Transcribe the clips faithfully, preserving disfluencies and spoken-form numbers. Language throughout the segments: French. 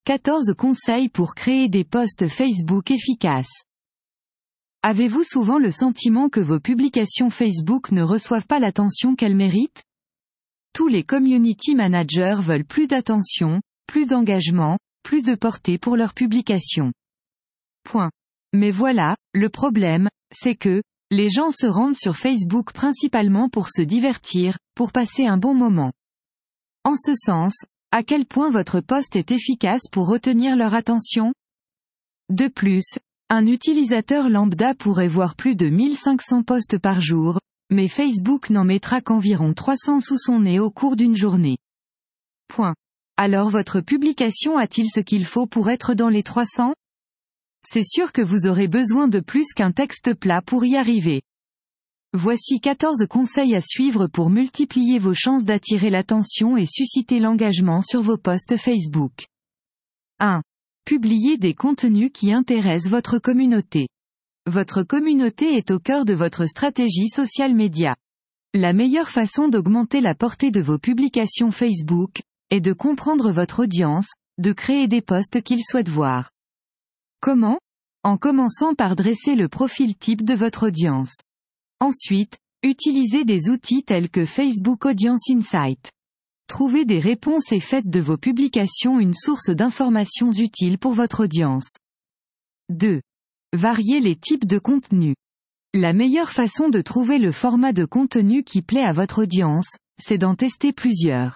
quatorze conseils pour créer des posts Facebook efficaces. Avez-vous souvent le sentiment que vos publications Facebook ne reçoivent pas l'attention qu'elles méritent? Tous les community managers veulent plus d'attention, plus d'engagement, plus de portée pour leurs publications. Point. Mais voilà, le problème, c'est que, les gens se rendent sur Facebook principalement pour se divertir, pour passer un bon moment. En ce sens, à quel point votre post est efficace pour retenir leur attention? De plus, un utilisateur lambda pourrait voir plus de mille cinq cents posts par jour, mais Facebook n'en mettra qu'environ trois cents sous son nez au cours d'une journée. Point. Alors votre publication a-t-il ce qu'il faut pour être dans les trois cents? C'est sûr que vous aurez besoin de plus qu'un texte plat pour y arriver. Voici quatorze conseils à suivre pour multiplier vos chances d'attirer l'attention et susciter l'engagement sur vos posts Facebook. un. Publiez des contenus qui intéressent votre communauté. Votre communauté est au cœur de votre stratégie social media. La meilleure façon d'augmenter la portée de vos publications Facebook est de comprendre votre audience, de créer des posts qu'ils souhaitent voir. Comment? En commençant par dresser le profil type de votre audience. Ensuite, utilisez des outils tels que Facebook Audience Insight. Trouvez des réponses et faites de vos publications une source d'informations utiles pour votre audience. deux. Variez les types de contenus. La meilleure façon de trouver le format de contenu qui plaît à votre audience, c'est d'en tester plusieurs.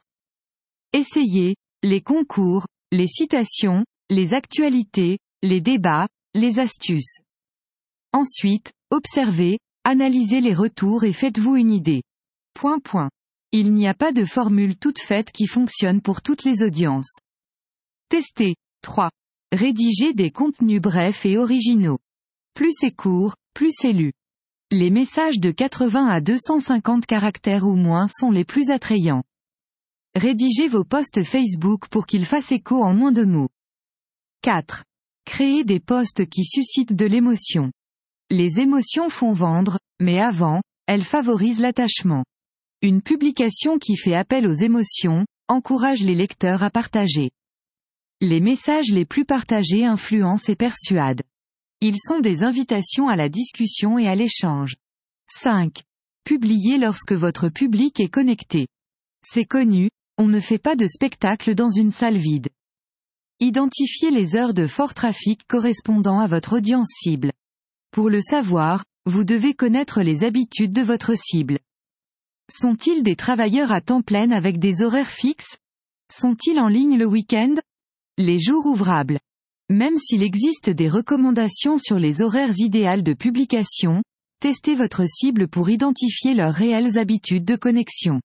Essayez les concours, les citations, les actualités, les débats, les astuces. Ensuite, observez, analysez les retours et faites-vous une idée. Point point. Il n'y a pas de formule toute faite qui fonctionne pour toutes les audiences. Testez. trois. Rédigez des contenus brefs et originaux. Plus c'est court, plus c'est lu. Les messages de quatre-vingts à deux cent cinquante caractères ou moins sont les plus attrayants. Rédigez vos posts Facebook pour qu'ils fassent écho en moins de mots. quatre. Créez des posts qui suscitent de l'émotion. Les émotions font vendre, mais avant, elles favorisent l'attachement. Une publication qui fait appel aux émotions, encourage les lecteurs à partager. Les messages les plus partagés influencent et persuadent. Ils sont des invitations à la discussion et à l'échange. cinq. Publiez lorsque votre public est connecté. C'est connu, on ne fait pas de spectacle dans une salle vide. Identifiez les heures de fort trafic correspondant à votre audience cible. Pour le savoir, vous devez connaître les habitudes de votre cible. Sont-ils des travailleurs à temps plein avec des horaires fixes? Sont-ils en ligne le week-end? Les jours ouvrables. Même s'il existe des recommandations sur les horaires idéaux de publication, testez votre cible pour identifier leurs réelles habitudes de connexion.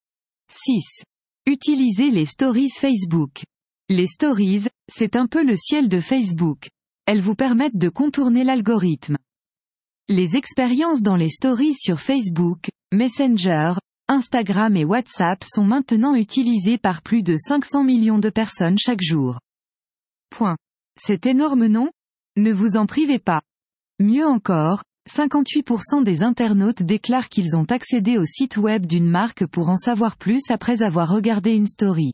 six. Utilisez les stories Facebook. Les stories, c'est un peu le ciel de Facebook. Elles vous permettent de contourner l'algorithme. Les expériences dans les stories sur Facebook, Messenger, Instagram et WhatsApp sont maintenant utilisées par plus de cinq cents millions de personnes chaque jour. Point. C'est énorme, non? Ne vous en privez pas. Mieux encore, cinquante-huit pour cent des internautes déclarent qu'ils ont accédé au site web d'une marque pour en savoir plus après avoir regardé une story.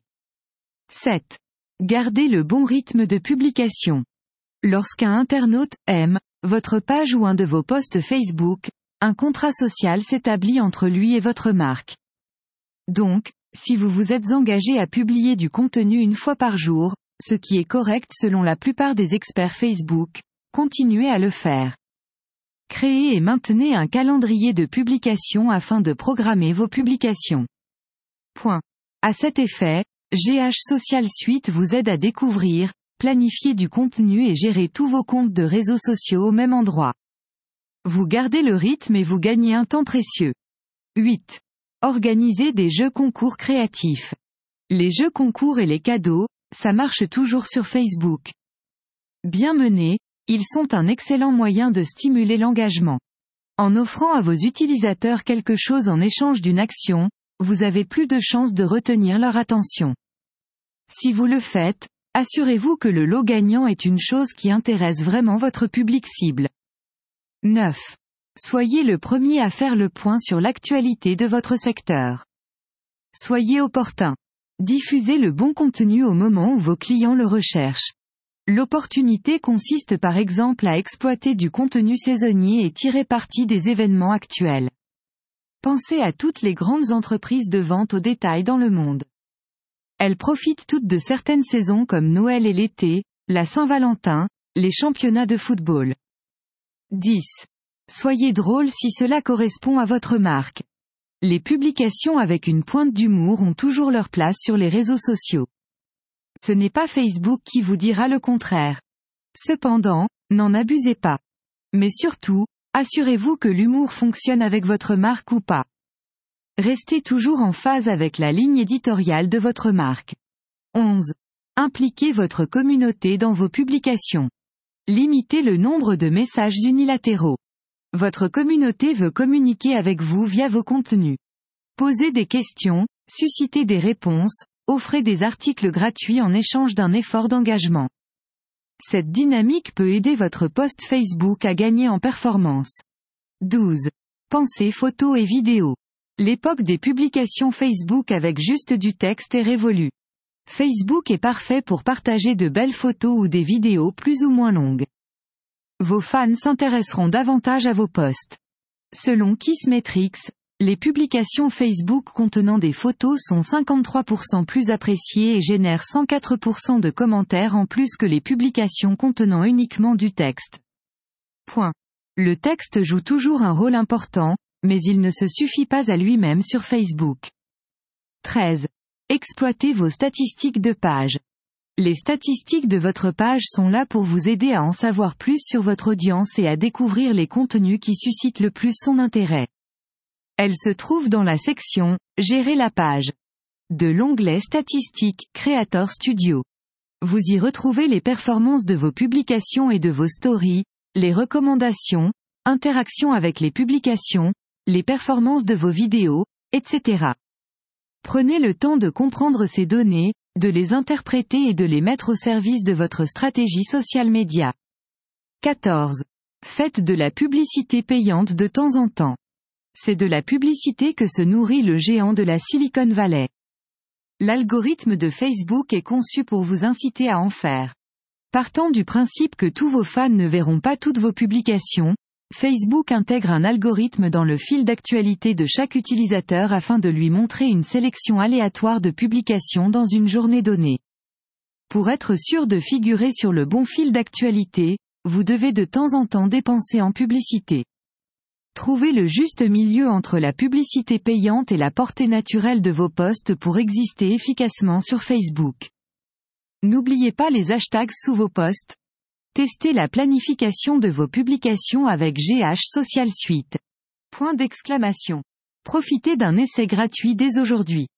sept. Gardez le bon rythme de publication. Lorsqu'un internaute aime votre page ou un de vos posts Facebook, un contrat social s'établit entre lui et votre marque. Donc, si vous vous êtes engagé à publier du contenu une fois par jour, ce qui est correct selon la plupart des experts Facebook, continuez à le faire. Créez et maintenez un calendrier de publication afin de programmer vos publications. Point. À cet effet, G H Social Suite vous aide à découvrir, planifier du contenu et gérer tous vos comptes de réseaux sociaux au même endroit. Vous gardez le rythme et vous gagnez un temps précieux. huit. Organisez des jeux concours créatifs. Les jeux concours et les cadeaux, ça marche toujours sur Facebook. Bien menés, ils sont un excellent moyen de stimuler l'engagement. En offrant à vos utilisateurs quelque chose en échange d'une action, vous avez plus de chances de retenir leur attention. Si vous le faites, assurez-vous que le lot gagnant est une chose qui intéresse vraiment votre public cible. neuf. Soyez le premier à faire le point sur l'actualité de votre secteur. Soyez opportun. Diffusez le bon contenu au moment où vos clients le recherchent. L'opportunité consiste par exemple à exploiter du contenu saisonnier et tirer parti des événements actuels. Pensez à toutes les grandes entreprises de vente au détail dans le monde. Elles profitent toutes de certaines saisons comme Noël et l'été, la Saint-Valentin, les championnats de football. dix. Soyez drôle si cela correspond à votre marque. Les publications avec une pointe d'humour ont toujours leur place sur les réseaux sociaux. Ce n'est pas Facebook qui vous dira le contraire. Cependant, n'en abusez pas. Mais surtout, assurez-vous que l'humour fonctionne avec votre marque ou pas. Restez toujours en phase avec la ligne éditoriale de votre marque. onze. Impliquez votre communauté dans vos publications. Limitez le nombre de messages unilatéraux. Votre communauté veut communiquer avec vous via vos contenus. Posez des questions, suscitez des réponses, offrez des articles gratuits en échange d'un effort d'engagement. Cette dynamique peut aider votre post Facebook à gagner en performance. douze. Pensez photos et vidéos. L'époque des publications Facebook avec juste du texte est révolue. Facebook est parfait pour partager de belles photos ou des vidéos plus ou moins longues. Vos fans s'intéresseront davantage à vos posts. Selon Kissmetrics, les publications Facebook contenant des photos sont cinquante-trois pour cent plus appréciées et génèrent cent quatre pour cent de commentaires en plus que les publications contenant uniquement du texte. Point. Le texte joue toujours un rôle important, mais il ne se suffit pas à lui-même sur Facebook. treize. Exploitez vos statistiques de page. Les statistiques de votre page sont là pour vous aider à en savoir plus sur votre audience et à découvrir les contenus qui suscitent le plus son intérêt. Elles se trouvent dans la section « Gérer la page » de l'onglet Statistiques Creator Studio. Vous y retrouvez les performances de vos publications et de vos stories, les recommandations, interactions avec les publications, les performances de vos vidéos, et cetera. Prenez le temps de comprendre ces données, de les interpréter et de les mettre au service de votre stratégie social média. quatorze. Faites de la publicité payante de temps en temps. C'est de la publicité que se nourrit le géant de la Silicon Valley. L'algorithme de Facebook est conçu pour vous inciter à en faire. Partant du principe que tous vos fans ne verront pas toutes vos publications, Facebook intègre un algorithme dans le fil d'actualité de chaque utilisateur afin de lui montrer une sélection aléatoire de publications dans une journée donnée. Pour être sûr de figurer sur le bon fil d'actualité, vous devez de temps en temps dépenser en publicité. Trouvez le juste milieu entre la publicité payante et la portée naturelle de vos posts pour exister efficacement sur Facebook. N'oubliez pas les hashtags sous vos posts. Testez la planification de vos publications avec G H Social Suite. Point d'exclamation. Profitez d'un essai gratuit dès aujourd'hui.